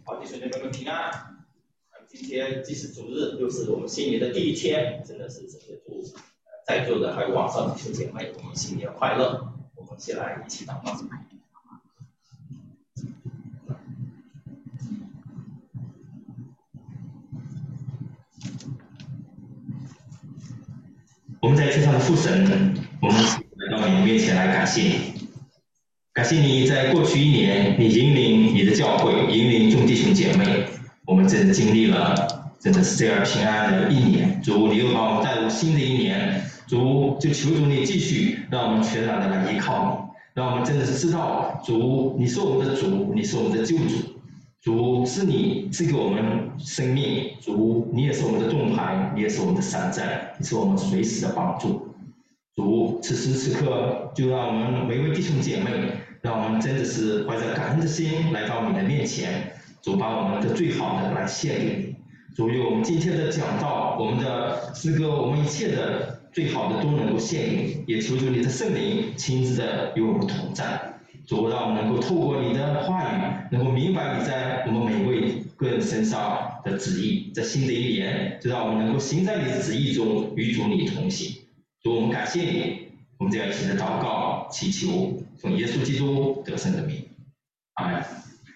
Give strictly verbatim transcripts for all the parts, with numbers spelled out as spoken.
好，弟兄姐妹们平安。今天既是主日，又是我们新年的第一天，真的是真的祝在座的还有网上的弟兄姐妹，我们新年快乐！我们先来一起祷告。我们在天上的父神，我们来到你面前来感谢你，感谢你在过去一年，你引领你的教会，引领众弟兄姐妹，我们真的经历了，真的是这样平安的一年。主，你又把我们带入新的一年，主就求主你继续让我们全然的来依靠你，让我们真的是知道，主你是我们的主，你是我们的救主。主是你赐给我们生命，主你也是我们的盾牌，你也是我们的山寨，你是我们随时的帮助。主此时此刻，就让我们每位弟兄姐妹，让我们真的是怀着感恩的心来到你的面前。主把我们的最好的来献给你。主有我们今天的讲道，我们的诗歌，我们一切的最好的都能够献给你，也求主你的圣灵亲自的与我们同在。主让我们能够透过你的话语，能够明白你在我们每位个人身上的旨意。在新的一年，就让我们能够行在你的旨意中，与主你同行。主，我们感谢你，我们这样一起的祷告，祈求奉耶稣基督得胜的名，阿门。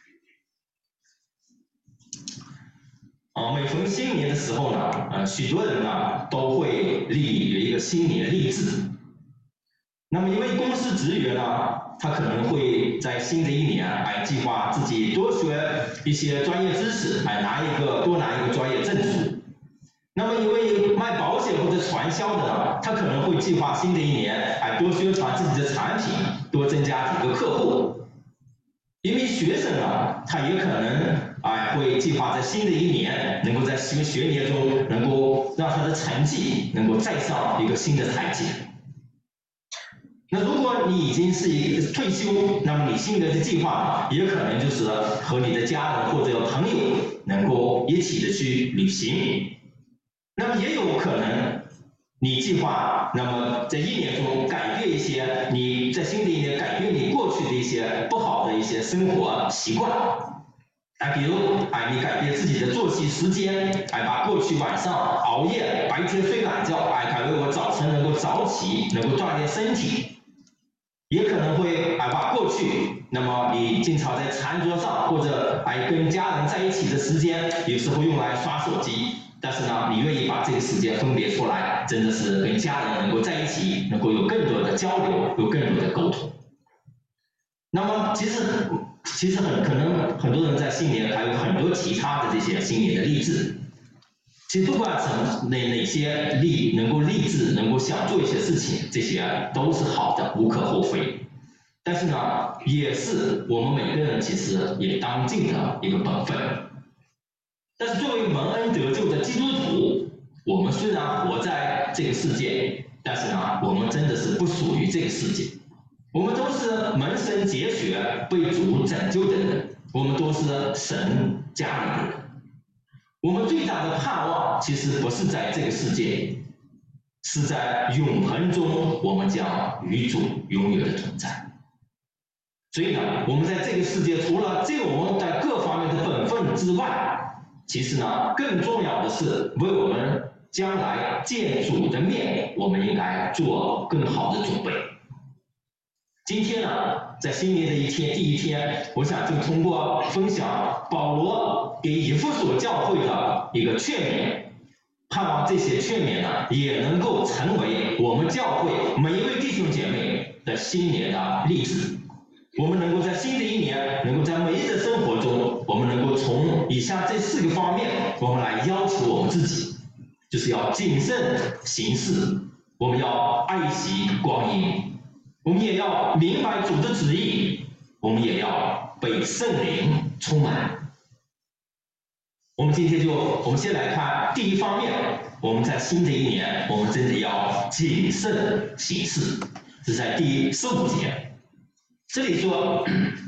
啊，每逢新年的时候呢，呃，许多人呢都会立有一个新年立志。那么一位公司职员呢，他可能会在新的一年来计划自己多学一些专业知识，来拿一个多拿一个专业证书。那么一位卖保险或者传销的呢，他可能会计划新的一年来多宣传自己的产品，多增加几个客户。一名学生呢，他也可能哎会计划在新的一年能够在新学年中能够让他的成绩能够再上一个新的台阶。那如果你已经是一个退休，那么你新的计划也可能就是和你的家人或者朋友能够一起的去旅行。那么也有可能你计划，那么在一年中改变一些，你在新的一年改变你过去的一些不好的一些生活习惯。哎，比如哎，你改变自己的作息时间，哎，把过去晚上熬夜、白天睡懒觉，哎，改为我早晨能够早起，能够锻炼身体。也可能会哎把过去，那么你经常在餐桌上或者哎跟家人在一起的时间，有时候用来刷手机，但是呢，你愿意把这个时间分别出来，真的是跟家人能够在一起，能够有更多的交流，有更多的沟通。那么其实其实很可能很多人在新年还有很多其他的这些新年的励志。其实不管什哪哪些立能够立志，能够想做一些事情，这些都是好的，无可厚非。但是呢，也是我们每个人其实也当尽的一个本分。但是作为蒙恩得救的基督徒，我们虽然活在这个世界，但是呢，我们真的是不属于这个世界。我们都是门生结血、被主拯救的人，我们都是神家里的人。我们最大的盼望其实不是在这个世界，是在永恒中我们将与主永远的同在。所以呢，我们在这个世界除了尽我们在各方面的本分之外，其实呢，更重要的是为我们将来见主的面，我们应该做更好的准备。今天呢，在新年的一天，第一天，我想就通过分享保罗给以弗所教会的一个劝勉，盼望这些劝勉呢，也能够成为我们教会每一位弟兄姐妹的新年的励志。我们能够在新的一年，能够在每日的生活中，我们能够从以下这四个方面，我们来要求我们自己，就是要谨慎行事，我们要爱惜光阴。我们也要明白主的旨意，我们也要被圣灵充满。我们今天就，我们先来看第一方面，我们在新的一年，我们真的要谨慎行事，是在第十五节。这里说，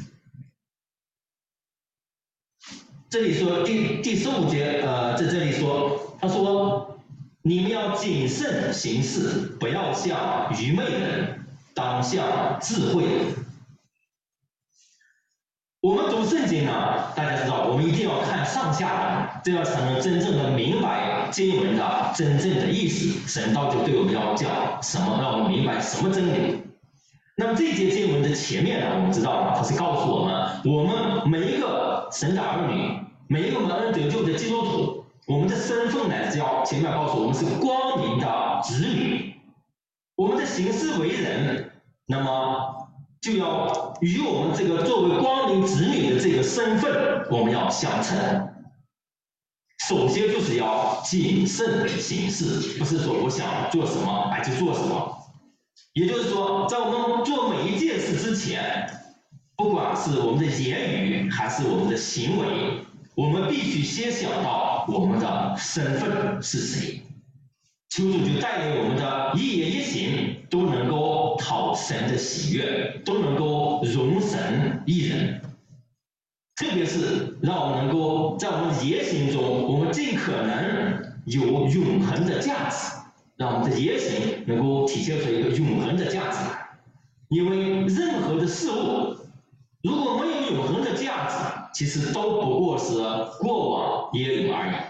这里说第第十五节，呃，在这里说，他说，你们要谨慎行事，不要像愚昧人。当像智慧人。 我们读圣经呢，大家知道，我们一定要看上下文，这样才能真正的明白经文的真正的意思。神到底对我们要讲什么，让我们明白什么真理。那么这节经文的前面呢，我们知道它是告诉我们，我们每一个神的儿女，每一个蒙恩得救的基督徒，我们的身份乃是要前面告诉我们是光明的子女，我们的行事为人，那么就要与我们这个作为光明子女的这个身份，我们要相称。首先就是要谨慎行事，不是说我想做什么哎就做什么。也就是说，在我们做每一件事之前，不管是我们的言语还是我们的行为，我们必须先想到我们的身份是谁。求主就带领我们的一言一行都能够讨神的喜悦，都能够容神一人。特别是让我们能够在我们的言行中，我们尽可能有永恒的价值。让我们的言行能够体现出一个永恒的价值来，因为任何的事物如果没有永恒的价值，其实都不过是过往耶流而已。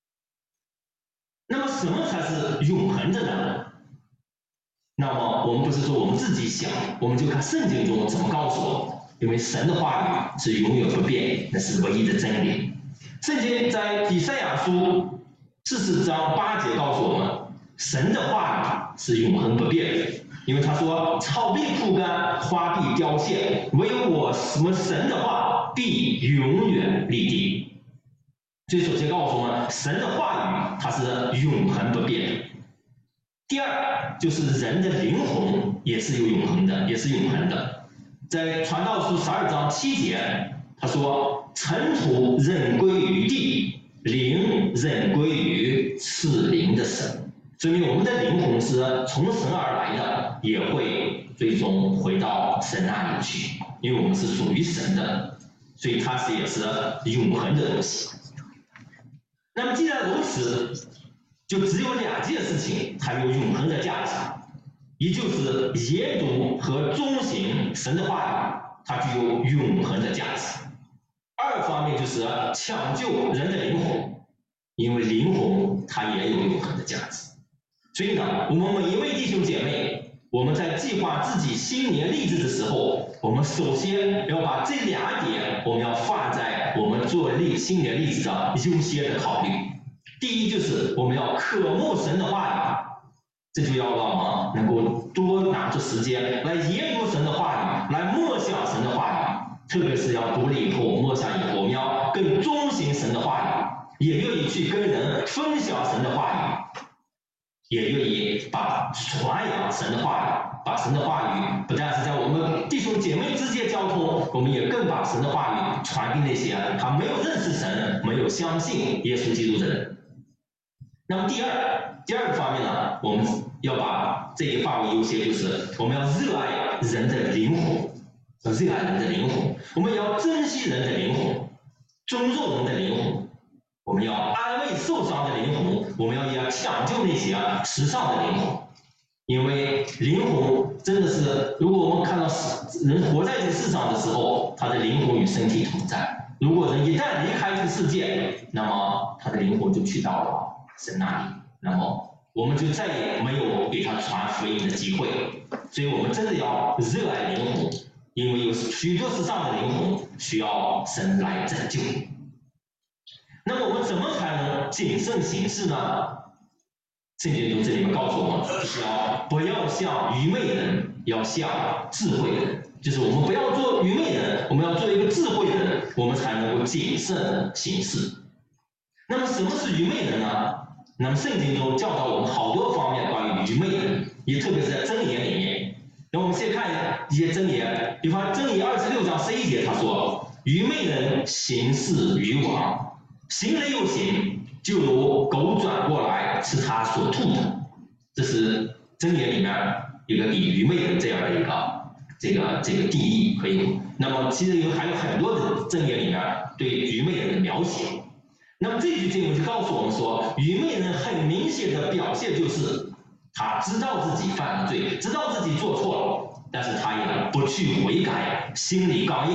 那么什么才是永恒的呢？那么我们不是说我们自己想，我们就看圣经中怎么告诉我们，因为神的话语是永远不变，那是唯一的真理。圣经在以赛亚书四十章八节告诉我们，神的话语是永恒不变的，因为他说草必枯干，花必凋谢，唯有我们神的话必永远立定。所以首先告诉我们，神的话语它是永恒不变的。第二就是人的灵魂也是有永恒的，也是永恒的。在传道书十二章七节，他说尘土仍归于地，灵仍归于赐灵的神。所以我们的灵魂是从神而来的，也会最终回到神那里去，因为我们是属于神的，所以它是也是永恒的东西。那么既然如此，就只有两件事情才有永恒的价值，也就是研读和遵行神的话语，它具有永恒的价值。二方面就是抢救人的灵魂，因为灵魂它也有永恒的价值。所以呢，我们每一位弟兄姐妹，我们在计划自己新年立志的时候，我们首先要把这两点，我们要放在我们做立新年立志的优先的考虑。第一就是我们要渴慕神的话语，这就要让我们能够多拿出时间来研读神的话语，来默想神的话语，特别是要读了以后默想以后，我们要更遵行神的话语，也愿意去跟人分享神的话语。也愿意把传扬神的话语，把神的话语不但是在我们弟兄姐妹之间交通，我们也更把神的话语传给那些他没有认识神、没有相信耶稣基督的人。那么第二，第二个方面呢，我们要把这一范围优先，就是我们要热爱人的灵魂，热爱人的灵魂，我们也要珍惜人的灵魂，尊重人的灵魂。我们要安慰受伤的灵魂，我们要也抢救那些时尚的灵魂，因为灵魂真的是，如果我们看到人活在这个世上的时候，他的灵魂与身体同在。如果人一旦离开这个世界，那么他的灵魂就去到了神那里，那么我们就再也没有给他传福音的机会。所以我们真的要热爱灵魂，因为有许多世上的灵魂需要神来拯救。那么我们怎么才能谨慎行事呢？圣经中这里面告诉我们，就是要不要像愚昧人，要像智慧人。就是我们不要做愚昧人，我们要做一个智慧人，我们才能够谨慎行事。那么什么是愚昧人呢？那么圣经中教导我们好多方面关于愚昧人，也特别是在箴言里面。那我们先看一些箴言，比方箴言二十六章十一节，他说：“愚昧人行事愚妄。行了又行，就如狗转过来吃它所吐的。”这是箴言里面一个比愚昧人这样的一个这个这个定义，可以。那么其实有还有很多的箴言里面对愚昧人的描写。那么这句经文就告诉我们说，愚昧人很明显的表现就是他知道自己犯了罪，知道自己做错了，但是他也不去悔改，心里刚硬，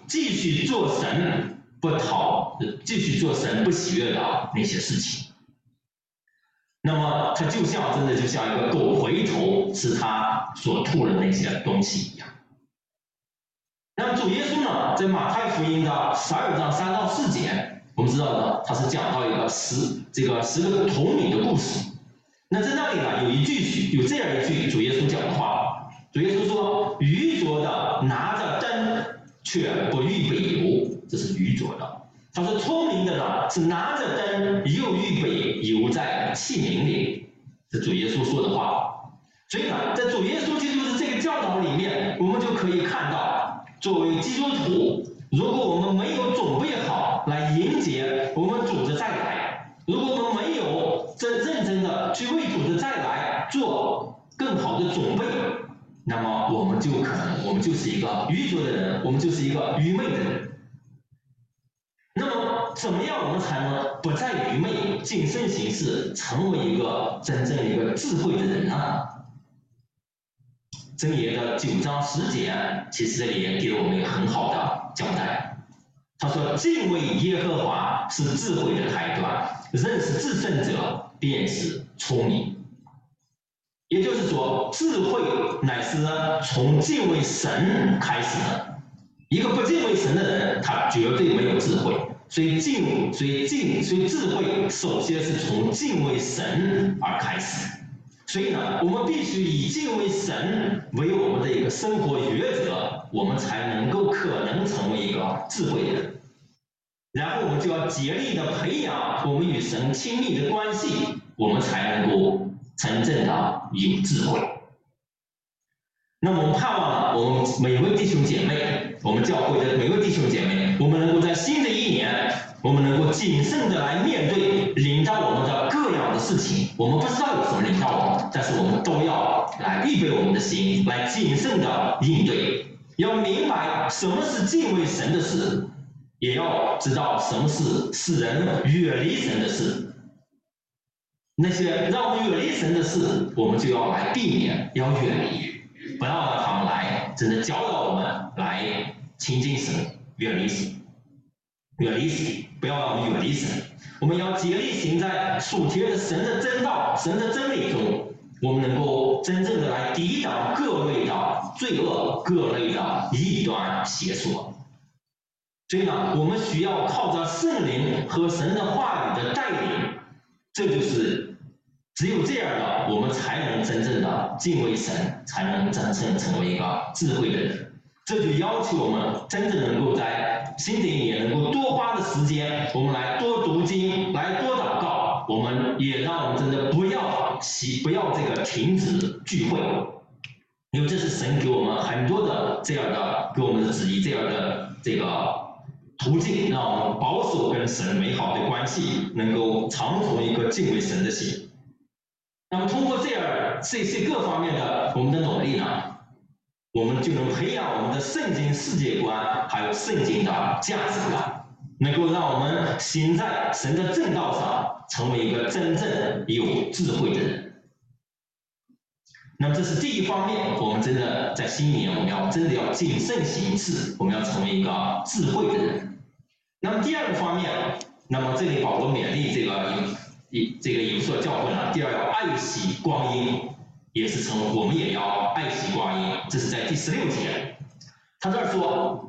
继续做神不讨，继续做神不喜悦的那些事情。那么他就像真的就像一个狗回头吃他所吐的那些东西一样。那么主耶稣呢，在马太福音的十二章三到四节，我们知道呢，他是讲到一个十这个十个童女的故事。那在那里呢，有一句有这样一句主耶稣讲的话，主耶稣说：“愚拙的拿着灯却不预备油，这是愚拙的。”他说：“聪明的呢，是拿着灯又预备油在器皿里。”这主耶稣说的话。所以呢，在主耶稣基督的这个教导里面，我们就可以看到，作为基督徒，如果我们没有准备好来迎接我们主的再来，如果我们没有真认真的去为主的再来做更好的准备，那么我们就可能我们就是一个愚拙的人，我们就是一个愚昧的人。那么怎么样我们才能不再愚昧，谨慎行事，成为一个真正一个智慧的人呢？箴言的九章十节，其实这里也给了我们一个很好的交代。他说：“敬畏耶和华是智慧的开端，认识至圣者便是聪明。”也就是说，智慧乃是从敬畏神开始的。一个不敬畏神的人，他绝对没有智慧。所以敬，所以敬，所以智慧首先是从敬畏神而开始。所以呢，我们必须以敬畏神为我们的一个生活原则，我们才能够可能成为一个智慧的人。然后我们就要竭力的培养我们与神亲密的关系，我们才能够真正的有智慧。那么我们盼望我们每位弟兄姐妹，我们教会的每位弟兄姐妹，我们能够在新的一年，我们能够谨慎的来面对临到我们的各样的事情。我们不知道有什么临到我们，但是我们都要来预备我们的心，来谨慎的应对。要明白什么是敬畏神的事，也要知道什么是使人远离神的事。那些让我们远离神的事，我们就要来避免，要远离，不要让他们来真的教导我们来亲近神，远离神，远离神，不要让我们远离神。我们要竭力行在属天的神的真道、神的真理中，我们能够真正的来抵挡各类的罪恶、各类的异端邪说。所以呢，我们需要靠着圣灵和神的话语的带领，这就是只有这样的，我们才能真正的敬畏神，才能真正成为一个智慧的人。这就要求我们真正能够在新的一年能够多花的时间，我们来多读经，来多祷告。我们也让我们真的不要不要这个停止聚会，因为这是神给我们很多的这样的给我们的旨意，这样的这个途径，让我们保守跟神美好的关系，能够长存一个敬畏神的心。那么通过这样这些各方面的我们的努力呢，我们就能培养我们的圣经世界观，还有圣经的价值观，能够让我们行在神的正道上，成为一个真正有智慧的人。那么这是第一方面，我们真的在新年，我们要真的要谨慎行事，我们要成为一个智慧的人。那么第二个方面，那么这里保罗勉励这个有这个有所教会呢，第二要爱惜光阴，也是成我们也要爱惜光阴，这是在第十六节。他这儿说，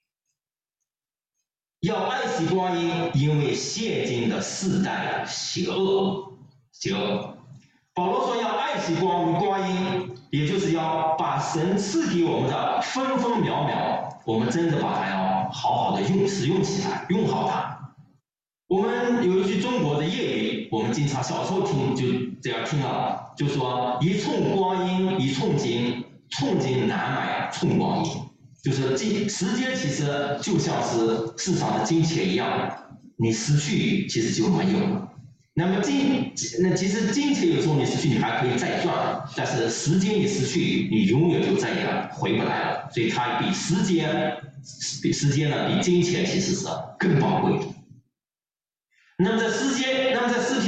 要爱惜光阴，因为现今的世代邪恶，邪恶。保罗说要爱惜光光阴，也就是要把神赐给我们的分分秒秒，我们真的把它要好好的用使用起来，用好它。我们有一句中国的谚语，我们经常小时候听就这样听到，就说一寸光阴一寸金，寸金难买寸光阴。就是金时间其实就像是市场的金钱一样，你失去其实就没有了。那么金，那其实金钱有时候你失去，你还可以再赚，但是时间你失去，你永远就再也回不来了。所以它比时间，比时间呢，比金钱其实是更宝贵的。那么在诗篇，那么在诗篇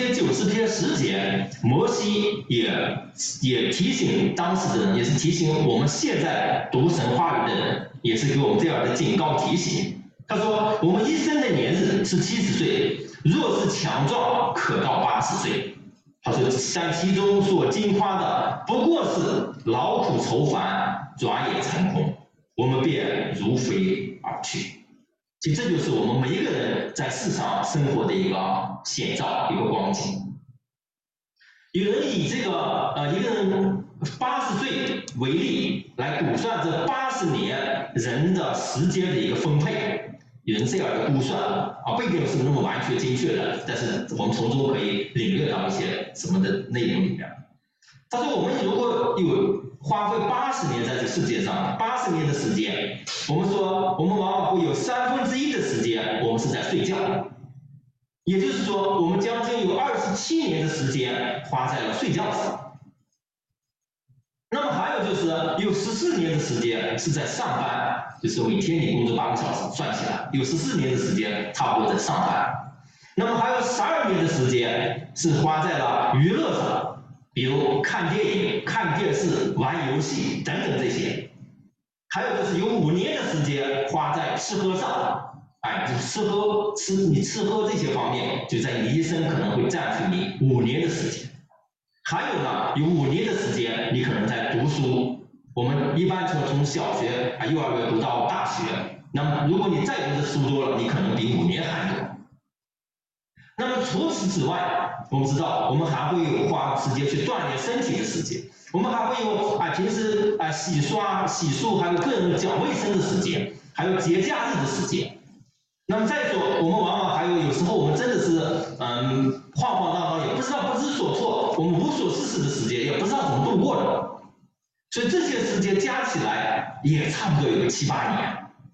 篇九十篇十节，摩西也也提醒当时的人，也是提醒我们现在读神话语的人，也是给我们这样的警告提醒。他说：“我们一生的年日是七十岁，若是强壮，可到八十岁。”他说：“但其中所经夸的，不过是劳苦愁烦，转眼成空，我们便如飞而去。”其实这就是我们每一个人在世上生活的一个写照，一个光景。有人以这个呃一个人八十岁为例，来估算这八十年人的时间的一个分配，有人这样的估算啊，不一定是那么完全精确的，但是我们从中可以领略到一些什么的内容里面。他说，我们如果有花费八十年在这世界上，八十年的时间，我们说我们往往会有三分之一的时间我们是在睡觉，也就是说，我们将近有二十七年的时间花在了睡觉上。那么还有就是有十四年的时间是在上班，就是每天你工作八个小时，算起来有十四年的时间差不多在上班。那么还有十二年的时间是花在了娱乐上，比如看电影、看电视、玩游戏等等这些。还有就是有五年的时间花在吃喝上，哎，吃喝吃你吃喝这些方面，就在你一生可能会占据你五年的时间。还有呢，有五年的时间你可能在读书，我们一般从从小学啊幼儿园读到大学，那么如果你再读的书多了，你可能比五年还多。那么除此之外，我们知道我们还会有花时间去锻炼身体的时间，我们还会有啊平时啊洗刷洗漱，还有个人讲卫生的时间，还有节假日的时间。那么再说，我们往往还有有时候我们真的是嗯晃晃荡荡，也不知道不知所措，我们无所事事的时间，也不知道怎么度过的。所以这些时间加起来也差不多有个七八年。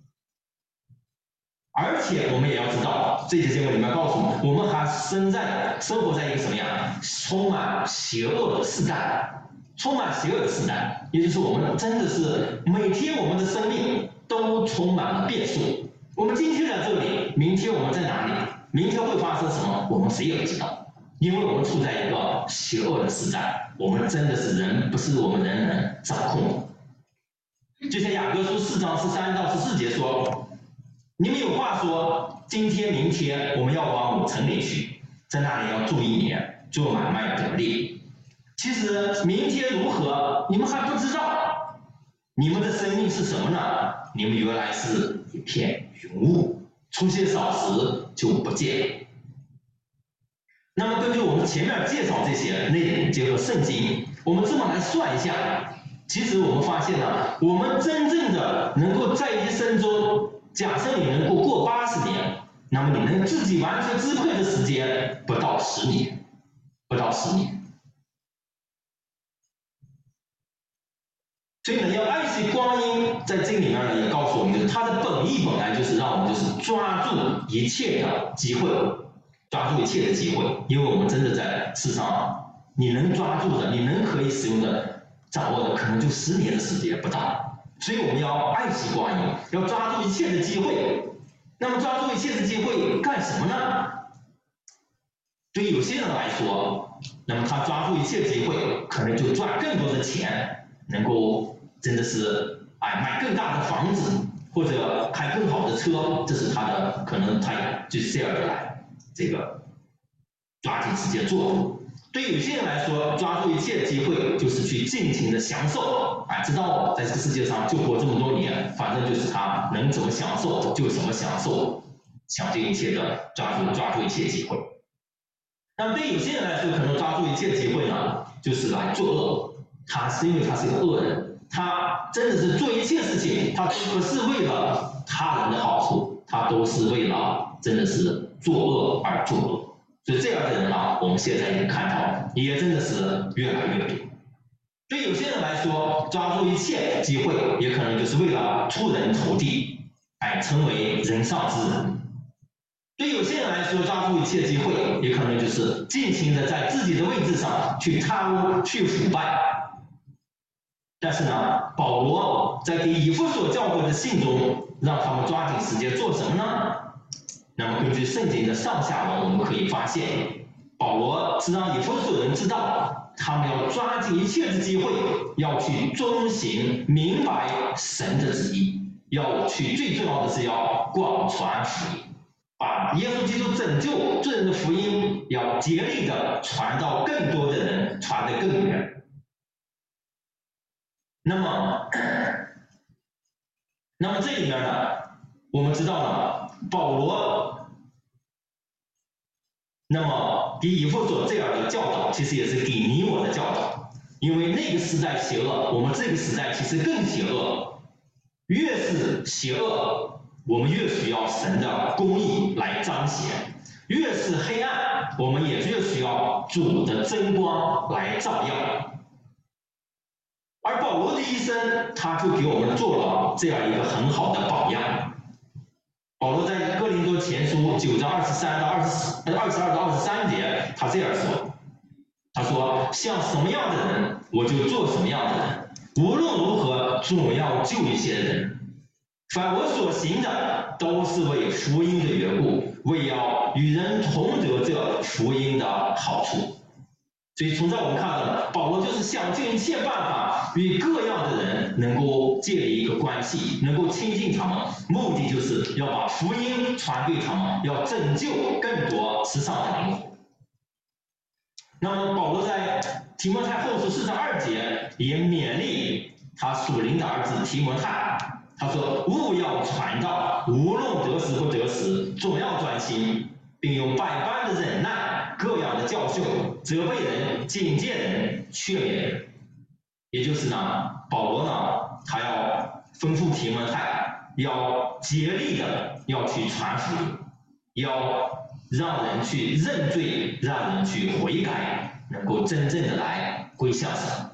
而且我们也要知道，这节节目里面告诉我们，我们还生在生活在一个什么样充满邪恶的时代，充满邪恶的时代，也就是我们真的是每天我们的生命都充满了变数。我们今天在这里，明天我们在哪里？明天会发生什么？我们谁也不知道，因为我们处在一个邪恶的时代，我们真的是人不是我们人能掌控的。就像雅各书四章十三到十四节说，你们有话说，今天明天我们要往某城里去，在那里要住一年，做买卖得利。其实明天如何，你们还不知道。你们的生命是什么呢？你们原来是一片云雾，出现少时就不见。那么根据我们前面介绍这些内容，结合圣经，我们这么来算一下，其实我们发现了，我们真正的能够在一生中，假设你能够过八十年，那么你能自己完全支配的时间不到十年，不到十年。所以呢，要爱惜光阴，在这里面呢也告诉我们，就是它的本意本来就是让我们就是抓住一切的机会，抓住一切的机会，因为我们真的在世上，你能抓住的，你能可以使用的、掌握的，可能就十年的时间不到。所以我们要爱惜光阴，要抓住一切的机会。那么抓住一切的机会干什么呢？对有些人来说，那么他抓住一切机会，可能就赚更多的钱，能够真的是哎买更大的房子，或者开更好的车，这是他的可能，他就是这样的来这个抓紧时间做。对有些人来说，抓住一切机会就是去尽情的享受，哎，知道在这个世界上就活这么多年，反正就是他能怎么享受就怎么享受，想尽一切的抓住抓住一切机会。那么对有些人来说，可能抓住一切机会呢，就是来作恶。他是因为他是一个恶人，他真的是做一切事情，他都不是为了他人的好处，他都是为了真的是作恶而作恶。所以这样的人呢，我们现在也看到，也真的是越来越多。对有些人来说，抓住一切机会，也可能就是为了出人头地，哎，成为人上之人。对有些人来说，抓住一切机会，也可能就是尽情的在自己的位置上去贪污、去腐败。但是呢，保罗在给以弗所教会的信中，让他们抓紧时间做什么呢？那么根据圣经的上下文，我们可以发现， 保罗是让以弗所人知道，他们要抓紧一切的机会，要去遵行明白神的旨意，要去最重要的是要广传福音，把耶稣基督拯救罪人的福音要竭力的传到更多的人，传得更远。那么，那么这里面呢，我们知道了保罗，那么给以弗所这样的教导，其实也是给你我的教导，因为那个时代邪恶，我们这个时代其实更邪恶，越是邪恶，我们越需要神的公义来彰显，越是黑暗，我们也越需要主的真光来照耀。而保罗的一生，他就给我们做了这样一个很好的榜样。保罗在哥林多前书九章二十三到二十四、二十二到二十三节，他这样说：“他说，像什么样的人，我就做什么样的人。无论如何，总要救一些人。凡我所行的，都是为福音的缘故，为要与人同得这福音的好处。”所以从这我们看到，保罗就是想尽一切办法与各样的人能够建立一个关系，能够亲近他们，目的就是要把福音传给他们，要拯救更多世上的灵魂。那么保罗在提摩太后书四章二节也勉励他属灵的儿子提摩太，他说：“务要传道，无论得时不得时，总要专心，并用百般的忍耐，各样的教训，责备人、警戒人、劝勉人。”也就是呢，保罗呢，他要吩咐提摩太，要竭力的要去传福音，要让人去认罪，让人去悔改，能够真正的来归向神。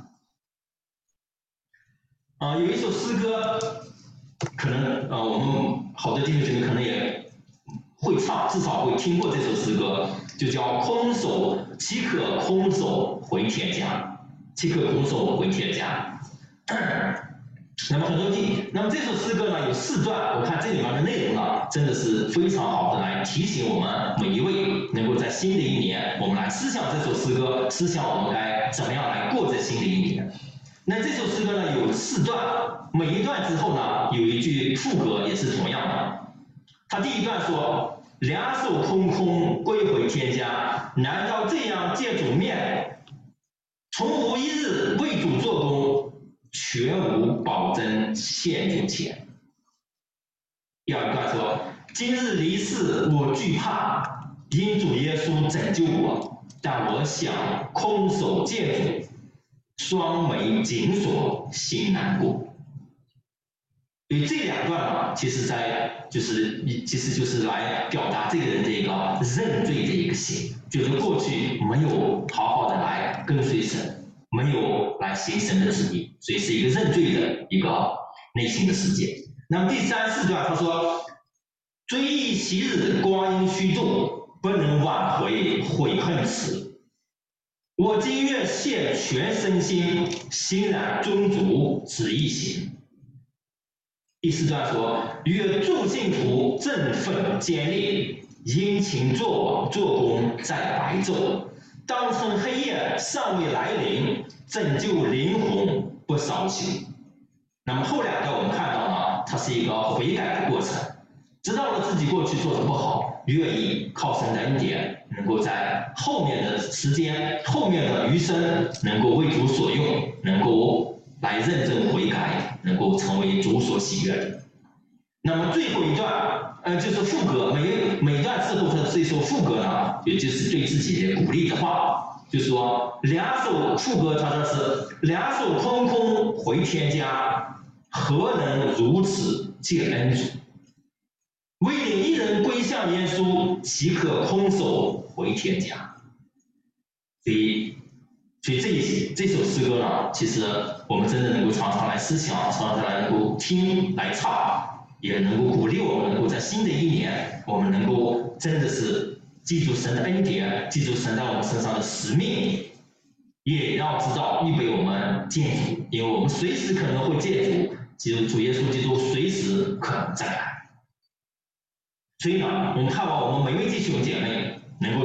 啊、呃，有一首诗歌，可能呃我们好多弟兄姐妹可能也会唱，至少会听过这首诗歌，就叫“空手岂可空手回天家，岂可空手回天家”。那么很多弟，那么这首诗歌呢有四段，我看这里面的内容呢真的是非常好的来提醒我们每一位，能够在新的一年，我们来思想这首诗歌，思想我们该怎么样来过这新的一年。那这首诗歌呢有四段，每一段之后呢有一句副歌也是同样的。他第一段说：“两手空空归回天家，难道这样见主面？从无一日为主做工，全无保证现主前。”第二段说：“今日离世我惧怕，因主耶稣拯救我，但我想空手见主，双眉紧锁，心难过。”所以这两段呢，其实在就是其实就是来表达这个人的一个认罪的一个心，就是过去没有好好的来跟随神，没有来行神的旨意，所以是一个认罪的一个内心的世界。那么第三四段他说：“追忆昔日光阴虚度，不能挽回悔恨迟。我今愿献全身心，欣然遵主旨意行。”第四段说：“约众信徒振奋坚烈，殷勤做网做工在白昼，当趁黑夜尚未来临，拯救灵魂不稍休。”那么后两段我们看到呢，它是一个悔改的过程，知道了自己过去做的不好，愿意靠神的恩典，能够在后面的时间、后面的余生，能够为主所用，能够来认真悔改，能够成为主所喜悦的。那么最后一段，呃，就是副歌，每每段之后它这首副歌呢，也就是对自己的鼓励的话，就是说两手副歌，它说是两手空空回天家，何能如此见恩主？为领一人归向耶稣，岂可空手回天家？所以。所以这一这首诗歌呢，其实我们真的能够常常来思想，常常来能够听来唱，也能够鼓励我们能够在新的一年，我们能够真的是记住神的恩典，记住神在我们身上的使命，也要知道预备我们见主，因为我们随时可能会见主，基督主耶稣基督随时可能再来。所以呢，我们盼望我们每位弟兄姐妹能够在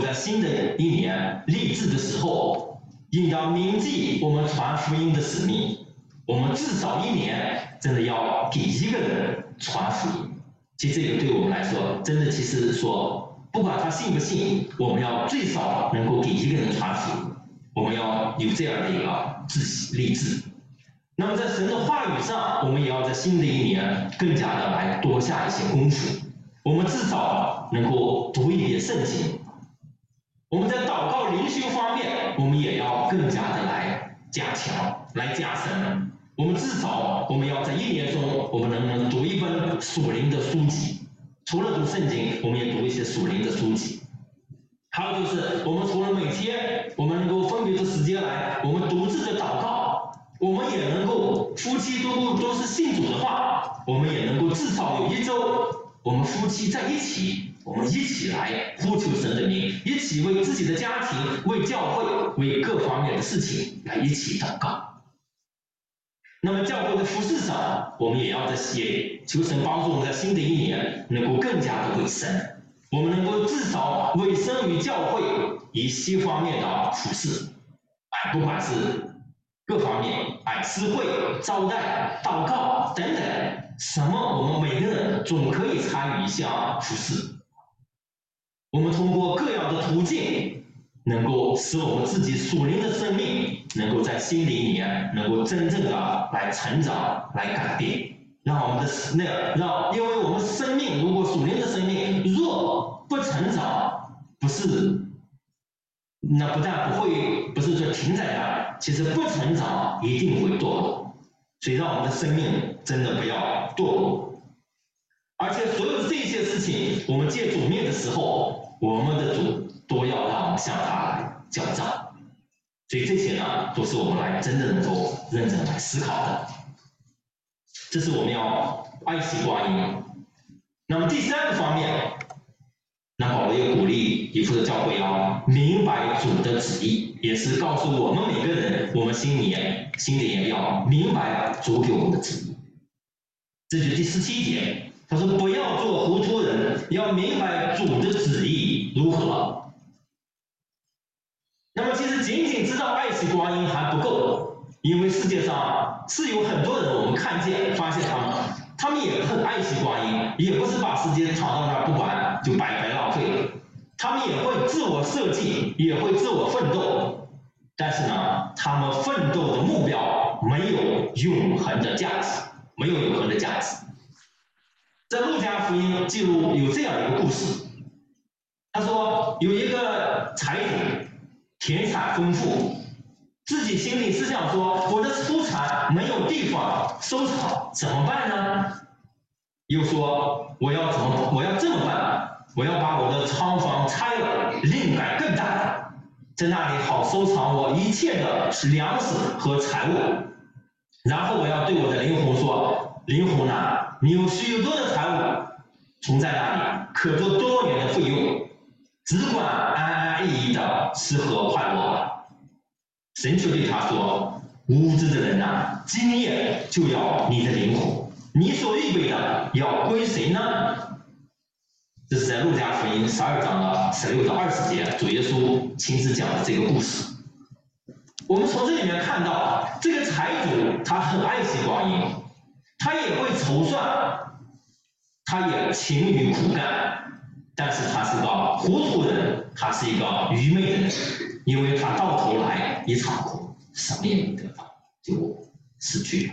在新的一年立志的时候，应当铭记我们传福音的使命。我们至少一年真的要给一个人传福音。其实这个对我们来说，真的其实说，不管他信不信，我们要最少能够给一个人传福音。我们要有这样的一个志立志。那么在神的话语上，我们也要在新的一年更加的来多下一些功夫。我们至少能够读一点圣经。我们在祷告灵修方面，我们也要更加的来加强、来加深。我们至少我们要在一年中，我们能不能读一本属灵的书籍？除了读圣经，我们也读一些属灵的书籍。还有就是，我们除了每天我们能够分别的时间来，我们独自的祷告，我们也能够夫妻都都是信主的话，我们也能够至少有一周，我们夫妻在一起，我们一起来呼求神的名，一起为自己的家庭、为教会、为各方面的事情来一起祷告。那么教会的服事上，我们也要在写，求神帮助我们在新的一年能够更加的委身，我们能够至少委身于教会一些方面的服事，哎，不管是各方面，哎，诗会、招待、祷告等等，什么我们每个人总可以参与一项服事。我们通过各样的途径，能够使我们自己属灵的生命能够在新的一年能够真正的来成长、来改变，让我们的那让，因为我们生命如果属灵的生命若不成长，不是那不但不会不是说停在那儿，其实不成长一定会堕落，所以让我们的生命真的不要堕落。而且所有的这些事情，我们见主面的时候，我们的主都要让我们向他来交账。所以这些呢，都是我们来真的能够认真来思考的。这是我们要爱惜光阴。那么第三个方面，那保罗也鼓励以弗所教会要明白主的旨意，也是告诉我们每个人，我们新年新的一年要明白主给我们的旨意。这就是第十七节，他说不要做糊涂人，要明白主的旨意如何。那么其实仅仅知道爱惜光阴还不够，因为世界上是有很多人，我们看见发现他们他们也很爱惜光阴，也不是把时间躺到那儿不管就白白浪费了，他们也会自我设计，也会自我奋斗，但是呢，他们奋斗的目标没有永恒的价值，没有永恒的价值。在路加福音记录有这样一个故事，他说有一个财主田产丰富，自己心里是想说，我的出产没有地方收藏，怎么办呢？又说我要怎么，我要这么办，我要把我的仓房拆了，另盖更大，在那里好收藏我一切的粮食和财物。然后我要对我的灵魂说，灵魂啊，你有许多的财物存在那里，可做多年的费用，只管安安逸逸的吃喝快乐吧。神就对他说，无知的人啊，今夜就要你的灵魂，你所预备的要归谁呢？这是在路加福音十二章的十六到二十节，主耶稣亲自讲的这个故事。我们从这里面看到，这个财主他很爱惜光阴，他也会筹算，他也勤于苦干，但是他是个糊涂人，他是一个愚昧的人，因为他到头来一场空，什么也没得到，就失去了。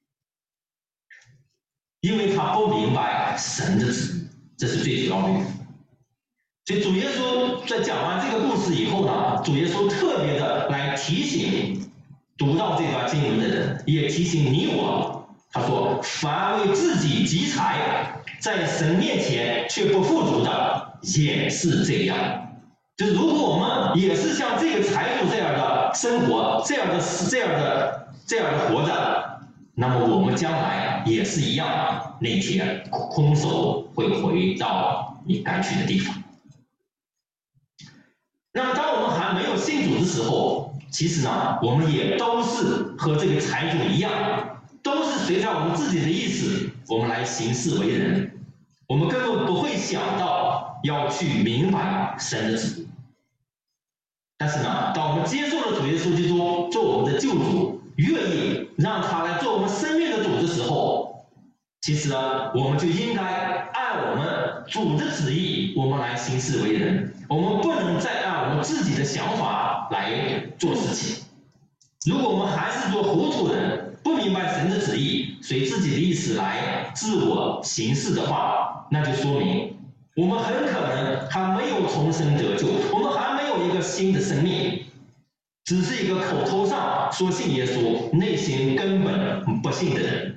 因为他不明白神的旨意，这是最主要的原因。所以主耶稣在讲完这个故事以后呢，主耶稣特别的来提醒读到这段经文的人，也提醒你我，他说凡为自己积财，在神面前却不富足的，也是这样。就是如果我们也是像这个财主这样的生活，这样的这样的这样的活着，那么我们将来也是一样，那天空手会回到你该去的地方。那么当我们还没有信主的时候，其实呢，我们也都是和这个财主一样，都是随着我们自己的意思，我们来行事为人，我们根本不会想到要去明白神的旨意。 但是呢，当我们接受了主耶稣基督做我们的救主，愿意让他来做我们生命的主的时候，其实呢，我们就应该按我们主的旨意，我们来行事为人。我们不能再按我们自己的想法来做事情。如果我们还是做糊涂人，不明白神的旨意，随自己的意思来自我行事的话，那就说明我们很可能还没有重生得救，我们还没有一个新的生命，只是一个口头上说信耶稣，内心根本不信的人。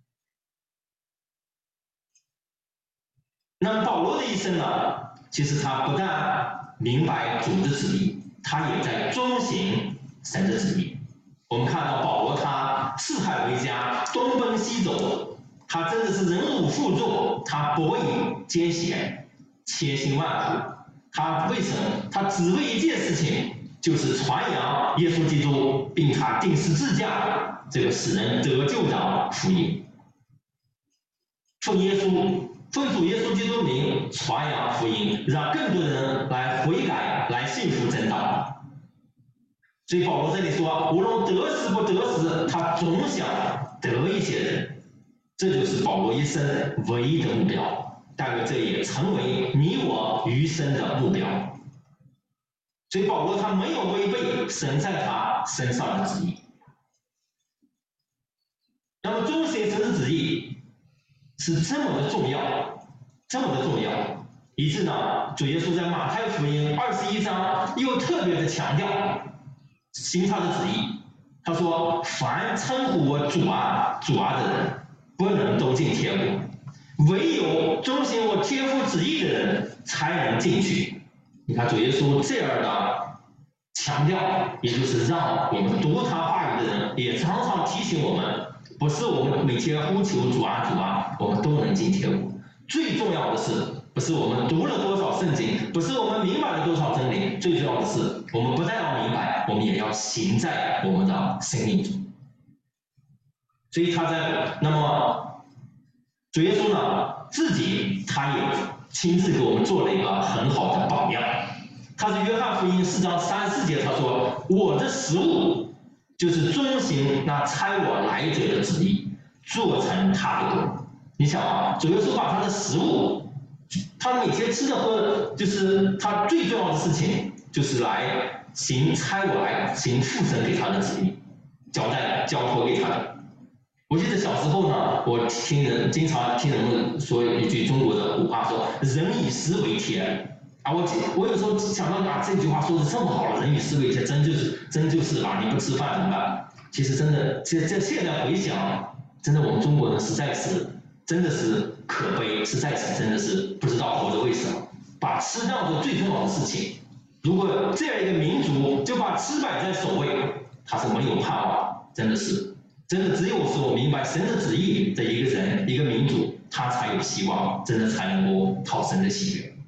那么保罗的一生呢，其实他不但明白主的旨意，他也在遵行神的旨意。我们看到保罗他四海为家，东奔西走，他真的是忍辱负重，他博以艰险，千辛万苦。他为什么？他只为一件事情，就是传扬耶稣基督，并他钉十字架这个使人得救的福音。奉耶稣奉主耶稣基督的名传扬福音，让更多的人来悔改，来信服真道。所以保罗这里说，无论得时不得时，他总想得一些人，这就是保罗一生唯一的目标。但愿这也成为你我余生的目标。所以保罗他没有违背神在他身上的旨意。那么遵行神的旨意是这么的重要，这么的重要，以致呢，主耶稣在马太福音二十一章又特别的强调行他的旨意。他说：“凡称呼我主啊、主啊的人，不能都进天国，唯有遵行我天父旨意的人才能进去。”你看主耶稣这样的强调，也就是让我们读他话语的人也常常提醒我们，不是我们每天呼求主啊主啊，我们都能进天国。最重要的是，不是我们读了多少圣经，不是我们明白了多少真理，最重要的是，我们不但要明白，我们也要行在我们的生命中。所以他在那么主耶稣呢，自己他也亲自给我们做了一个很好的榜样。他是约翰福音四章三十四节，他说：“我的食物就是遵行那差我来者的旨意，做成他的功。”你想啊，主耶稣把他的食物，他每天吃的喝，就是他最重要的事情，就是来行差我来行父神给他的旨意，交代交托给他的。我记得小时候呢，我听人经常听人们说一句中国的古话，说“人以食为天”。啊，我我有时候想到啊，这句话说的这么好了，“人以食为天”，真就是真就是吧？你不吃饭怎么办？其实真的，这这现在回想，真的我们中国人实在是真的是可悲，实在是真的是不知道活着为什么，把吃当作最重要的事情。如果这样一个民族就把吃摆在首位，他是没有盼望，真的是。真的只有是我明白神的旨意的一个人，一个民族，他才有希望，真的才能够讨神的喜悦。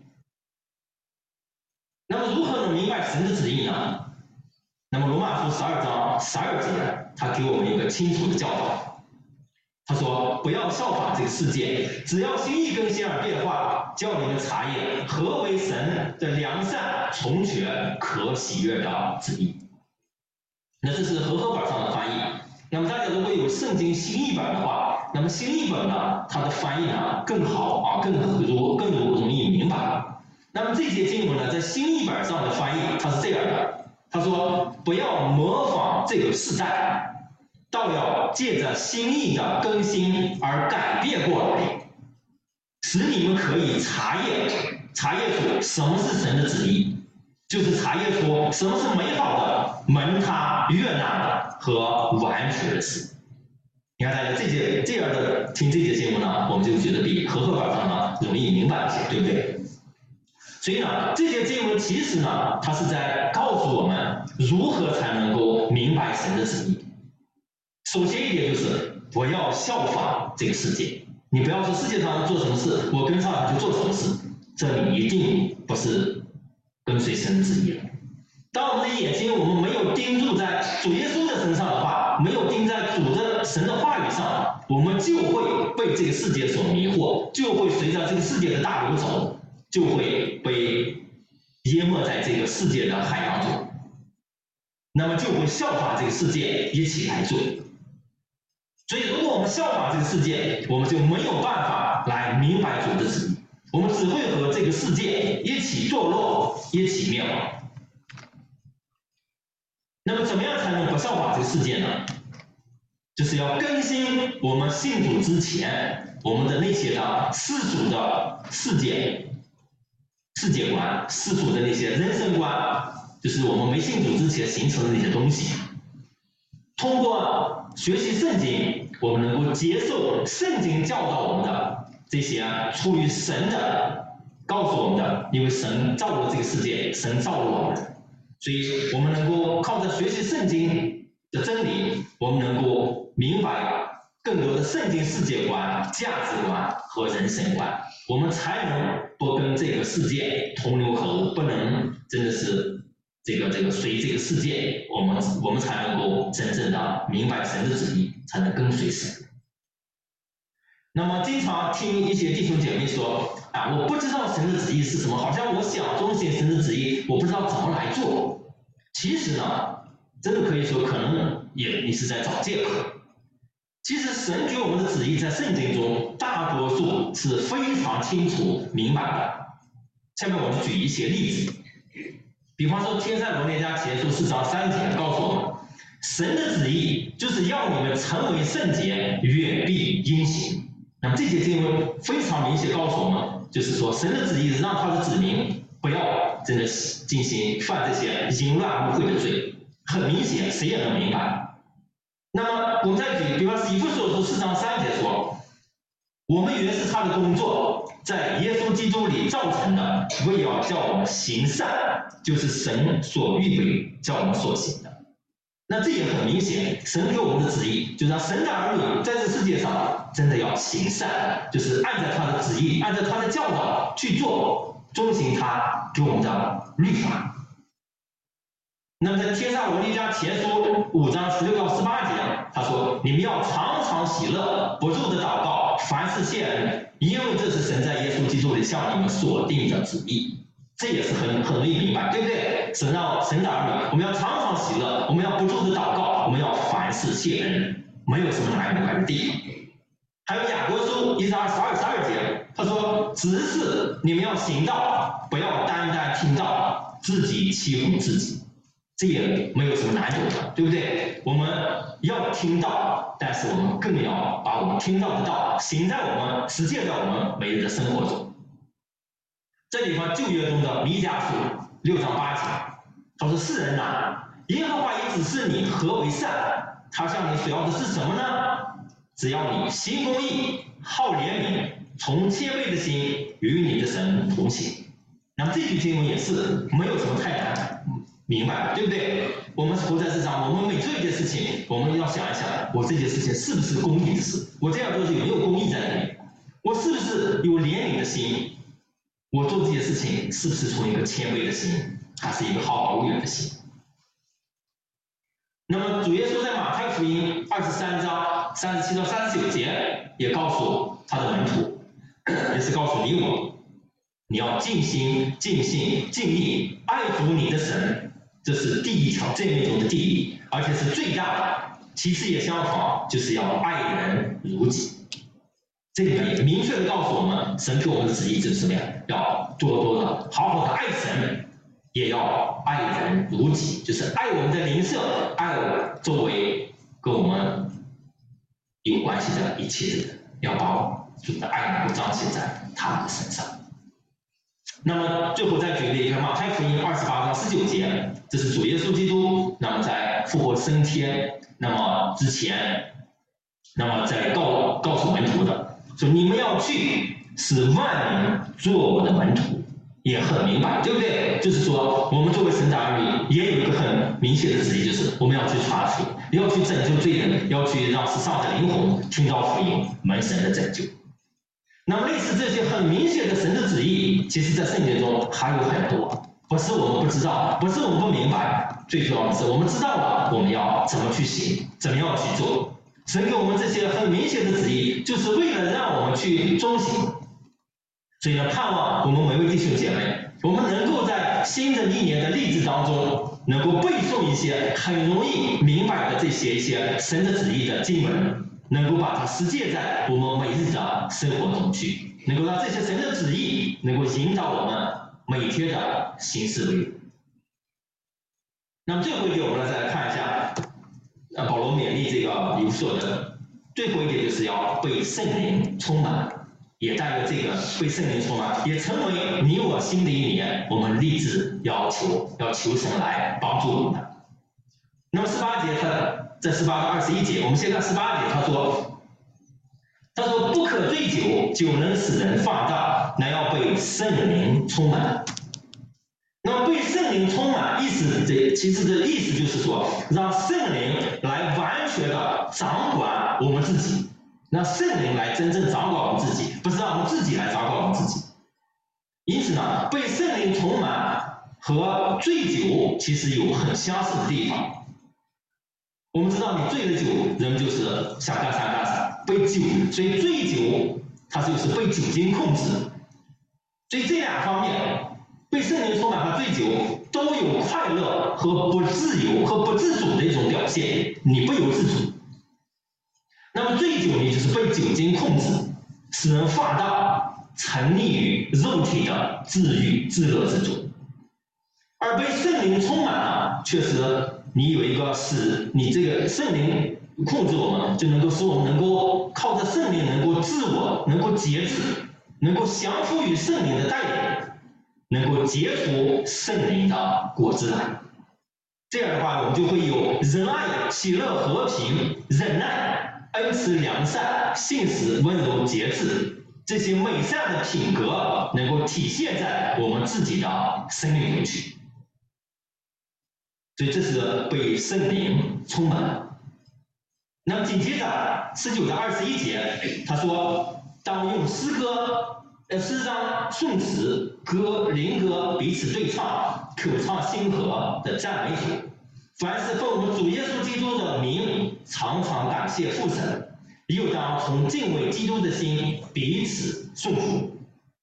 那么如何能明白神的旨意呢？那么罗马书十二章十二节，他给我们一个清楚的教导。他说：“不要效法这个世界，只要心意更新而变化，叫你们察验何为神的良善、从全、可喜悦的旨意。”那这是和合本上的翻译。那么大家如果有圣经新译本的话，那么新译本呢，它的翻译呢更好啊，更容更容易明白。那么这些经文呢，在新译本上的翻译，它是这样的，他说：“不要模仿这个世代，倒要借着心意的更新而改变过来，使你们可以查验查验出什么是神的旨意，就是查验出什么是美好的、蒙他悦纳的和完全的事。”你看大家这些这样的听这些节目呢，我们就觉得比和合本上呢容易明白一些，对不对？所以呢，这些经文其实呢，它是在告诉我们如何才能够明白神的旨意。首先一点就是不要效仿这个世界，你不要说世界上做什么事，我跟上他就做什么事，这里一定不是跟随神的旨意了。当我们的眼睛我们没有盯住在主耶稣的身上的话，没有盯在主的神的话语上，我们就会被这个世界所迷惑，就会随着这个世界的大流走，就会被淹没在这个世界的海洋中。 那么就会效法这个世界一起来做。所以如果我们效法这个世界，我们就没有办法来明白主的旨意，我们只会和这个世界一起堕落，一起灭亡。那么怎么样才能不效法这个世界呢？就是要更新我们信主之前我们的那些的世俗的世界世界观、世俗的那些人生观，就是我们没信主之前形成的那些东西。通过学习圣经，我们能够接受圣经教导我们的这些出于神的告诉我们的，因为神造了这个世界，神造了我们，所以我们能够靠着学习圣经的真理，我们能够明白更多的圣经世界观、价值观和人生观，我们才能不跟这个世界同流合污，不能真的是这个这个随这个世界，我们我们才能够真正的明白神的旨意，才能跟随神。那么经常听一些弟兄姐妹说啊，我不知道神的旨意是什么，好像我想遵循神的旨意，我不知道怎么来做。其实呢，真的可以说，可能也你是在找借口。其实神给我们的旨意在圣经中大多数是非常清楚明白的。下面我就举一些例子，比方说帖撒罗尼迦前书四章三节告诉我们，神的旨意就是要你们成为圣洁，远避阴行。那么这些经文非常明显告诉我们，就是说神的旨意是让他的子民不要真的进行犯这些淫乱污秽的罪，很明显，谁也能明白。那么我们再举，比方以弗所书四章三节说，我们原是他的工作，在耶稣基督里造成的，为要叫我们行善，就是神所预备叫我们所行的。那这也很明显，神给我们的旨意，就是让神的儿女在这世界上真的要行善，就是按照他的旨意，按照他的教导去做，遵行他给我们的律法。那么在帖撒罗尼迦前书五章十六到十八节，他说：“你们要常常喜乐，不住的祷告，凡事谢恩，因为这是神在耶稣基督里向你们所定的旨意。”这也是很很容易明白，对不对？神让神的儿女，我们要常常喜乐，我们要不住的祷告，我们要凡事谢恩，没有什么难明白的地方。还有雅各书一章十二十二节，他说：“只是你们要行道，不要单单听道，自己欺负自己。”这也没有什么难懂的，对不对？我们要听道，但是我们更要把我们听到的道行在我们实践在我们每日的生活中。这地方旧约中的弥迦书六章八节，他说：“世人哪，耶和华已指示你何为善，他向你所要的是什么呢？只要你行公义，好怜悯，从谦卑的心与你的神同行。”那么这句经文也是没有什么太难明白的，对不对？我们活在世上，我们每做一件事情，我们要想一想，我这件事情是不是公义的事？我这样做是有没有公义在里面？我是不是有怜悯的心？我做这件事情是不是从一个谦卑的心，还是一个好好远的心？那么主耶稣在马太福音二十三章三十七到三十九节也告诉他的门徒，也是告诉你我，你要尽心、尽性、尽力爱主你的神，这是第一条诫命中的第一，而且是最大的。其次也相仿，就是要爱人如己。这里面也明确的告诉我们，神给我们的旨意就是什么呀？要多多的好好的爱神，也要爱人如己，就是爱我们的邻舍，爱我周围跟我们有关系的一切的人，要把主的爱能够彰显在他们的身上。那么最后再举例一个马太福音二十八章十九节，这是主耶稣基督，那么在复活升天那么之前，那么在告告诉门徒的。说你们要去，使万民做我的门徒，也很明白，对不对？就是说，我们作为神的儿女，也有一个很明确的旨意，就是我们要去传福音，要去拯救罪人，要去让世上的灵魂听到福音，蒙神的拯救。那么类似这些很明显的神的旨意，其实在圣经中还有很多，不是我们不知道，不是我们不明白，最重要的是我们知道了，我们要怎么去行，怎么样去做。神给我们这些很明显的旨意，就是为了让我们去遵行。所以呢，盼望我们每位弟兄姐妹我们能够在新的一年的励志当中，能够背诵一些很容易明白的这些一些神的旨意的经文，能够把它实践在我们每日的生活中去，能够让这些神的旨意能够引导我们每天的行事为。那么最后一点，我们再来看一下，呃，保罗勉励这个以弗所的最后一点，就是要被圣灵充满。也带有这个被圣灵充满，也成为你我新的一年我们立志要求要求神来帮助我们的。那么十八节，他这十八到二十一节，我们先看十八节，他说，他说不可醉酒，酒能使人放荡，乃要被圣灵充满。那么被圣灵充满，意思这其实的意思就是说，让圣灵来完全的掌管我们自己。让圣灵来真正掌管我们自己，不是让我们自己来掌管我们自己。因此呢，被圣灵充满和醉酒其实有很相似的地方。我们知道，你醉了酒，人们就是想干啥干啥，被酒，所以醉酒它就是被酒精控制。所以这两方面，被圣灵充满和醉酒都有快乐和不自由和不自主的一种表现，你不由自主。那么醉酒呢，就是被酒精控制，使人放荡，沉溺于肉体的自欲自乐之中；而被圣灵充满了，确实你有一个使你这个圣灵控制我们，就能够使我们能够靠着圣灵能够自我，能够节制，能够降服于圣灵的带领，能够结出圣灵的果子来。这样的话，我们就会有仁爱、喜乐、和平、忍耐、恩慈、良善、信实、温柔、节制，这些美善的品格能够体现在我们自己的生命中去。所以这是被圣灵充满。那么紧接着十九到二十一节，他说，当用诗歌、呃诗章、颂词、歌、灵歌彼此对唱，口唱心和的赞美主。凡是奉我们主耶稣基督的名，常常感谢父神，又当从敬畏基督的心彼此顺服。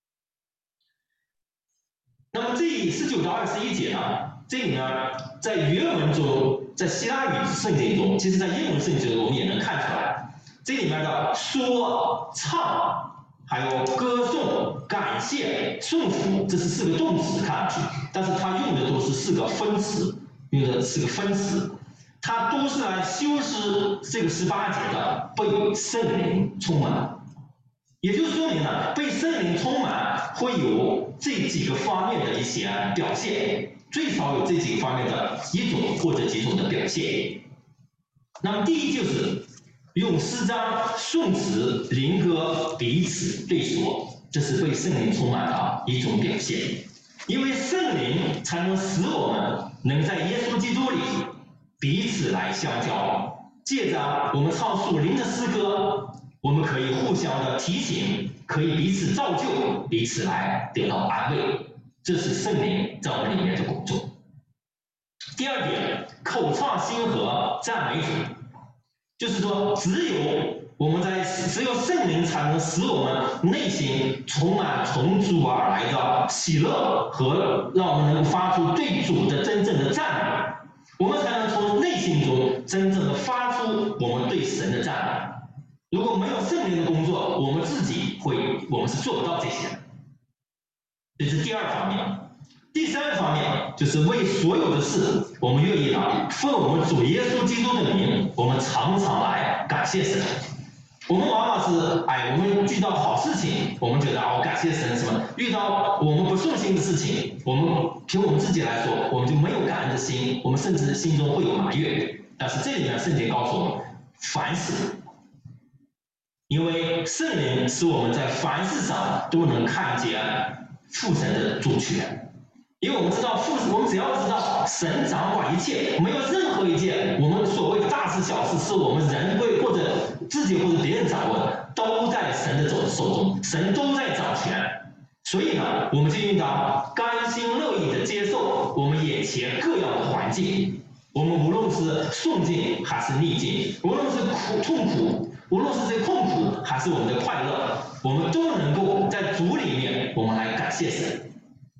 那么这十九到二十一节呢，这里呢，在原文中，在希腊语圣经中，其实在英文圣经中我们也能看出来，这里面的说、唱，还有歌颂、感谢、顺服，这是四个动词看上去，但是它用的都是四个分词。用的是个分词，它都是来修饰这个十八节的被圣灵充满，也就说明了被圣灵充满会有这几个方面的一些表现，最少有这几个方面的一种或者几种的表现。那么第一就是用诗章、颂词、灵歌彼此对说，这是被圣灵充满的一种表现。因为圣灵才能使我们能在耶稣基督里彼此来相交，借着我们唱属灵的诗歌，我们可以互相的提醒，可以彼此造就，彼此来得到安慰，这是圣灵在我们里面的工作。第二点，口唱心和赞美主，就是说只有我们在只有圣灵才能使我们内心充满从主而来的喜乐，和让我们能发出对主的真正的赞美，我们才能从内心中真正的发出我们对神的赞美。如果没有圣灵的工作，我们自己会我们是做不到这些的。这是第二方面。第三方面就是为所有的事，我们愿意呢奉我们主耶稣基督的名，我们常常来感谢神。我们往往是，哎，我们遇到好事情，我们觉得哦感谢神什么；遇到我们不顺心的事情，我们凭我们自己来说，我们就没有感恩的心，我们甚至心中会有埋怨。但是这里面圣经告诉我们，凡事，因为圣灵使我们在凡事上都能看见父神的主权。因为我们知道父，我们只要知道神掌管一切，没有任何一件我们所谓的大事小事是我们人为或者自己或者别人掌握的，都在神的手中，神都在掌权。所以呢，我们就应当甘心乐意的接受我们眼前各样的环境，我们无论是顺境还是逆境，无论是苦痛苦，无论是这痛苦还是我们的快乐，我们都能够在主里面，我们来感谢神。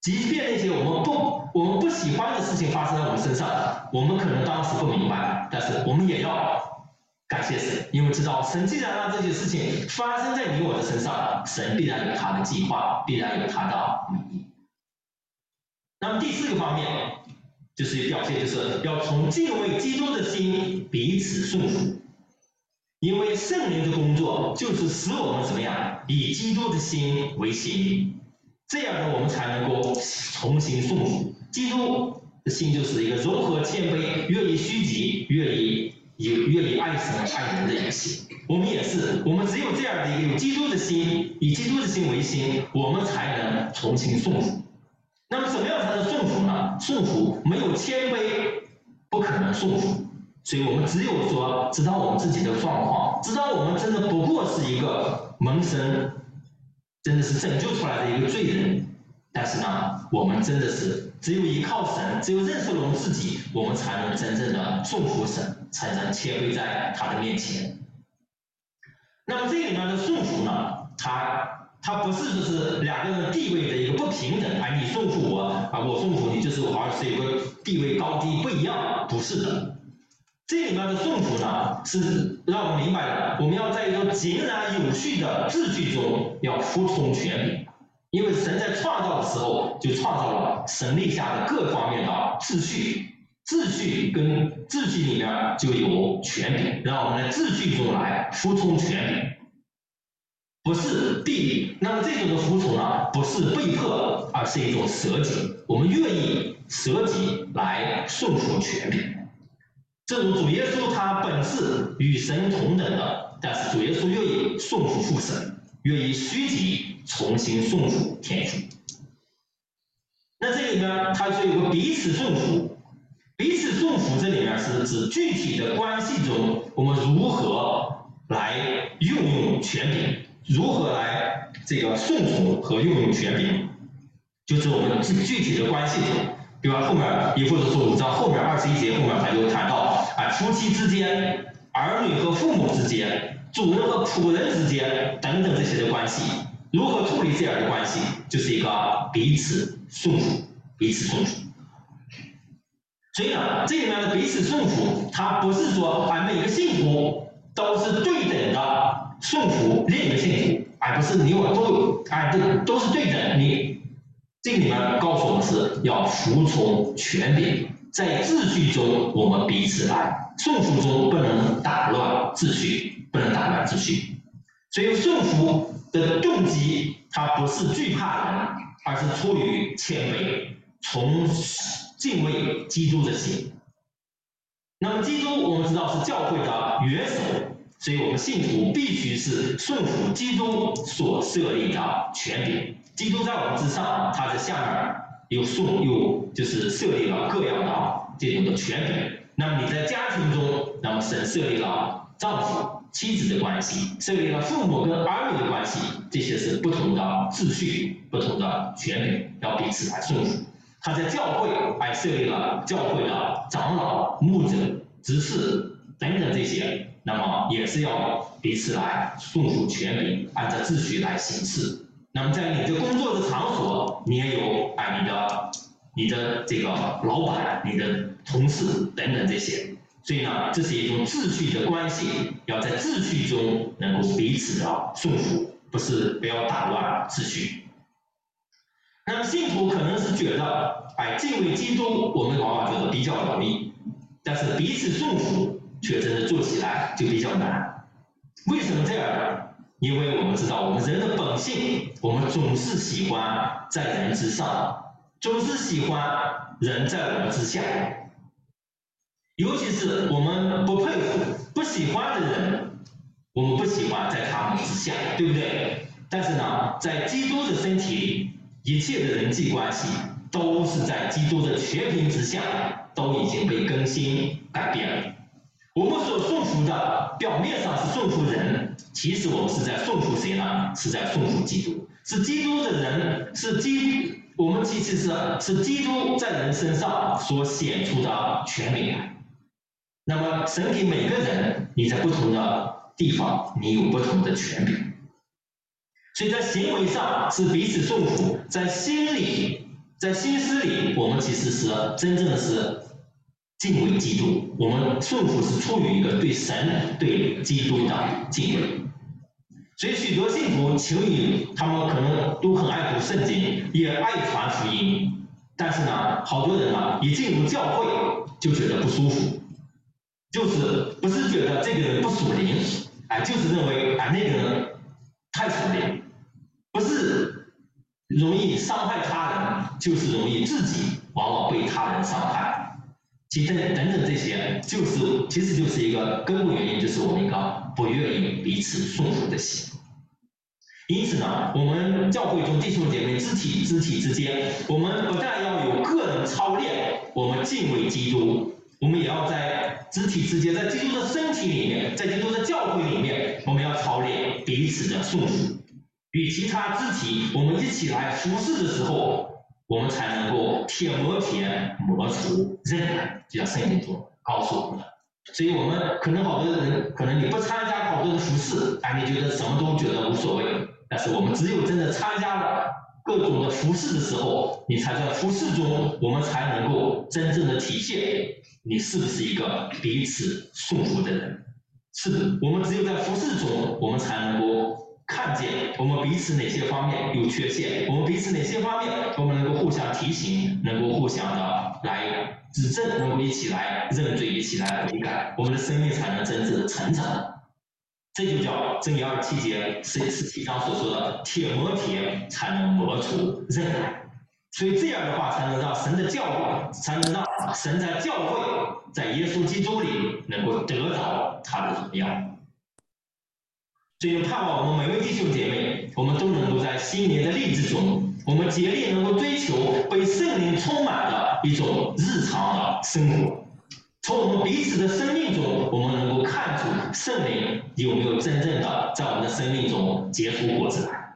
即便那些我们不我们不喜欢的事情发生在我们身上，我们可能当时不明白，但是我们也要感谢神，因为知道神既然让这些事情发生在你我的身上，神必然有他的计划，必然有他的美意。那么第四个方面就是表现，就是要从敬畏基督的心彼此顺服，因为圣灵的工作就是使我们怎么样，以基督的心为心，这样呢，我们才能够重新顺服。基督的心就是一个柔和谦卑、愿意虚己、愿意有愿意爱神爱人的一个心。我们也是，我们只有这样的一个有基督的心，以基督的心为心，我们才能重新顺服。那么怎么样才能顺服呢？顺服没有谦卑，不可能顺服。所以我们只有说知道我们自己的状况，知道我们真的不过是一个蒙神真的是拯救出来的一个罪人，但是呢，我们真的是只有依靠神，只有认识了我们自己，我们才能真正的顺服神，才能谦卑在他的面前。那么这里面的顺服呢，它它不是说是两个人地位的一个不平等，啊，你顺服我，啊，我顺服你，就是好像是有个地位高低不一样，不是的。这里面的顺服呢，是让我们明白了，我们要在一种井然有序的秩序中要服从权柄，因为神在创造的时候就创造了神立下的各方面的秩序，秩序跟秩序里面就有权柄，让我们在秩序中来服从权柄，不是必。那么这种的服从呢，不是被迫，而是一种舍己，我们愿意舍己来顺服权柄。正如主耶稣他本是与神同等的，但是主耶稣愿意顺服父神，愿意虚己重新顺服天主。那这里面它就有个彼此顺服，彼此顺服这里面是指具体的关系中我们如何来运用权柄，如何来这个顺从和运用权柄，就是我们具体的关系中。比方后面以弗所书五章后面二十一节后面他就谈到，哎，夫妻之间、儿女和父母之间、主人和仆人之间等等这些的关系，如何处理这样的关系，就是一个彼此顺服，彼此顺服。所以呢，这里面的彼此顺服，它不是说啊每个信徒都是对等的顺服另一个信徒，而不是你我都哎都都是对等你。这里面告诉我们是要服从权柄，在秩序中我们彼此来，顺服中不能打乱秩序，不能打乱秩序。所以顺服的动机，它不是惧怕人，而是出于谦卑，从敬畏基督的心。那么基督我们知道是教会的元首，所以我们信徒必须是顺服基督所设立的权柄。基督在我们之上，他在下面又顺又就是设立了各样的这种的权柄。那么你在家庭中，那么神设立了丈夫妻子的关系，设立了父母跟儿女的关系，这些是不同的秩序，不同的权柄，要彼此来顺服。他在教会还设立了教会的长老、牧者、执事等等这些，那么也是要彼此来顺服权柄，按照秩序来行事。那么在你的工作的场所，你也有哎你的你的这个老板、你的同事等等这些，所以呢，这是一种秩序的关系，要在秩序中能够彼此的顺服，不是不要打乱秩序。那么信徒可能是觉得，哎，敬畏基督，我们往往觉得比较容易，但是彼此顺服却真的做起来就比较难。为什么这样呢？因为我们知道，我们人的本性，我们总是喜欢在人之上，总是喜欢人在我们之下。尤其是我们不佩服、不喜欢的人，我们不喜欢在他们之下，对不对？但是呢，在基督的身体里，一切的人际关系都是在基督的权柄之下，都已经被更新改变了。我们所顺服的，表面上是顺服人，其实我们是在顺服谁呢？是在顺服基督。是基督的人，是基，我们其实是是基督在人身上所显出的权柄。那么神给每个人，你在不同的地方，你有不同的权柄。所以在行为上是彼此顺服，在心里在心思里，我们其实是真正的是敬畏基督，我们顺服是出于一个对神、对基督的敬畏。所以许多信徒情侣，他们可能都很爱读圣经，也爱传福音，但是呢，好多人呢一进入教会就觉得不舒服，就是不是觉得这个人不属灵，哎，就是认为哎那个人太属灵，不是容易伤害他人，就是容易自己往往被他人伤害。其等等等这些，就是其实就是一个根本原因，就是我们一个不愿意彼此顺服的心。因此呢，我们教会中弟兄姐妹肢体肢体之间，我们不但要有个人操练，我们敬畏基督，我们也要在肢体之间，在基督的身体里面，在基督的教会里面，我们要操练彼此的顺服。与其他肢体我们一起来服侍的时候，我们才能够铁磨铁磨出刃来，就像圣经中告诉我们的。所以我们可能好多人，可能你不参加好多的服侍，哎，你觉得什么都觉得无所谓。但是我们只有真的参加了各种的服侍的时候，你才在服侍中，我们才能够真正的体现你是不是一个彼此顺服的人。是的，我们只有在服侍中，我们才能够看见我们彼此哪些方面有缺陷，我们彼此哪些方面我们能够互相提醒，能够互相的来指正，能够一起来认罪，一起来悔改，我们的生命才能真正的成长。这就叫箴言二十七节十七章所说的铁磨铁，才能磨出刃来。所以这样的话，才能让神的教会，才能让神在教会，在耶稣基督里能够得到他的荣耀。所以盼望我们每位弟兄姐妹，我们都能够在新年的励志中，我们竭力能够追求被圣灵充满的一种日常的生活。从我们彼此的生命中，我们能够看出圣灵有没有真正的在我们的生命中结出果子来。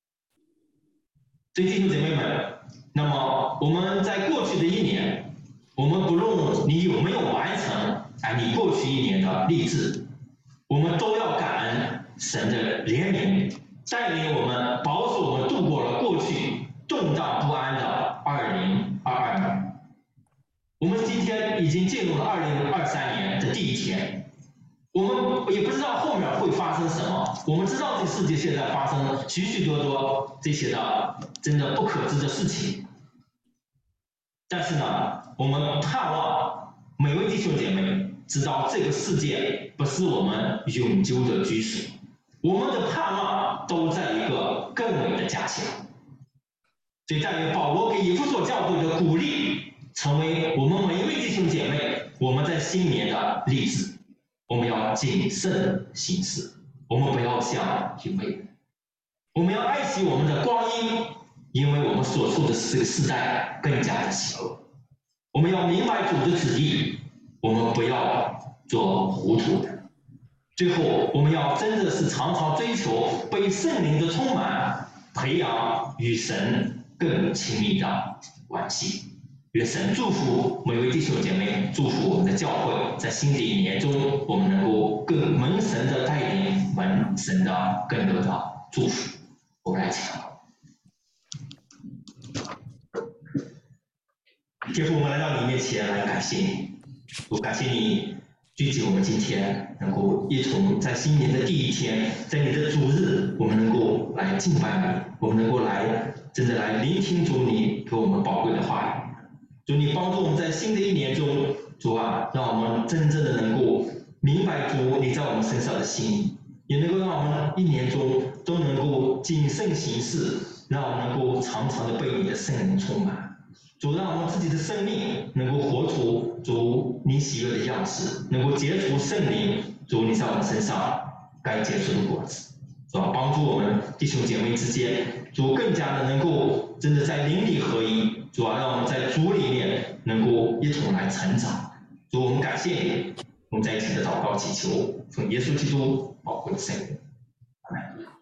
所以弟兄姐妹们，那么我们在过去的一年，我们不论你有没有完成哎你过去一年的励志，我们都要感恩神的怜悯，带领我们，保守我们度过了过去动荡不安的二零二二年。我们今天已经进入了二零二三年的第一天，我们也不知道后面会发生什么，我们知道这世界现在发生许许多多这些的真的不可知的事情，但是呢，我们盼望每位弟兄姐妹知道这个世界不是我们永久的居所，我们的盼望都在一个更美的家乡。所以在于保罗给以弗所教会的鼓励，成为我们每一位弟兄姐妹我们在新年的励志。我们要谨慎行事，我们不要像愚昧人，我们要爱惜我们的光阴，因为我们所处的这个时代更加的邪恶。我们要明白主的旨意，我们不要做糊涂的。最后，我们要真的是常常追求被圣灵的充满，培养与神更亲密的关系。愿神祝福每位弟兄姐妹，祝福我们的教会，在新的一年中，我们能够更蒙神的带领，蒙神的更多的祝福。我们来祈祷。天父，我们来到你面前来感谢你，我感谢你聚集我们今天能够一同在新年的第一天，在你的主日，我们能够来敬拜你，我们能够来真的来聆听主你给我们宝贵的话语。主你帮助我们在新的一年中，主啊，让我们真正的能够明白主你在我们身上的心意，也能够让我们一年中都能够谨慎行事，让我们能够常常的被你的圣灵充满。主，让我们自己的生命能够活出主你喜悦的样式，能够结出圣灵主你在我们身上该结出的果子。主啊，帮助我们弟兄姐妹之间，主更加的能够真的在灵里合一。主啊，让我们在主里面能够一同来成长。主，我们感谢你，我们在一起的祷告祈求，奉耶稣基督宝贵的圣名，阿门。